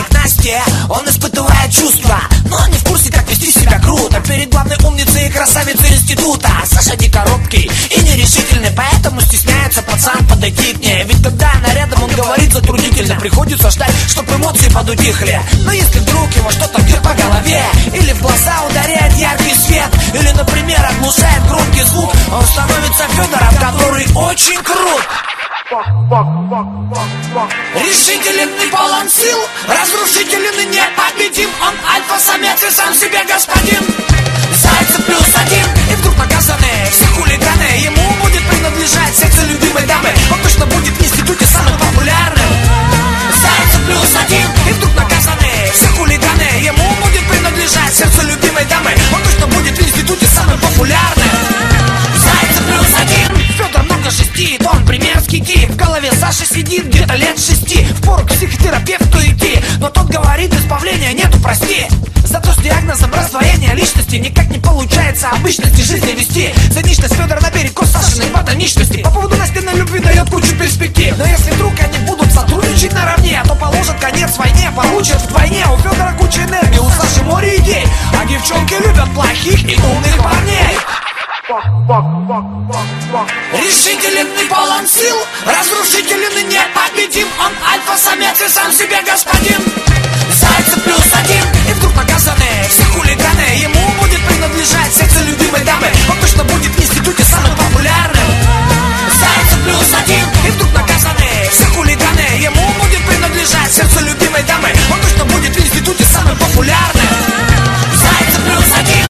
к Насте он испытывает чувства, но не в курсе, как вести себя круто перед главной умницей и красавицей института. Саша дико робкий и нерешительный, поэтому стесняется пацан подойти к ней. Ведь когда она рядом, он говорит затруднительно, приходится ждать, чтоб эмоции подутихли. Но если вдруг его что-то бьет по голове, или в глаза ударяет яркий свет, или, например, оглушает громкий звук, он становится Федором, который очень крут. Решителен и полон сил, разрушителен и непобедим. Он альфа-самец и сам себе господин. Зайцев +1, и вдруг наказаны все хулиганы. Ему будет принадлежать сердце любимой дамы. Он точно будет в институте самым популярным. Зайцев +1, и вдруг наказаны все хулиганы. Ему будет принадлежать сердце любимой дамы. Он точно будет в институте самым популярным. Зайцев +1. Федор много жестит, он примерский тип. В голове Саши сидит где-то лет 6. Впору к психотерапевту идти, но тот говорит, избавления нету, прости. Зато с диагнозом раздвоения личности никак не получается обычности жизни вести. Циничность Федора наперекор Сашиной ботаничности. По поводу настенной любви дает кучу перспектив. Но если вдруг они будут сотрудничать наравне, то положат конец войне, получат вдвойне. У Федора куча энергии, у Саши море идей, а девчонки любят плохих и умных парней. Решителен и полон сил, разрушителен и непобедим. Он альфа-самец и сам себе господин. Зайцев +1, и вдруг наказаны все хулиганы. Ему будет принадлежать сердце любимой дамы.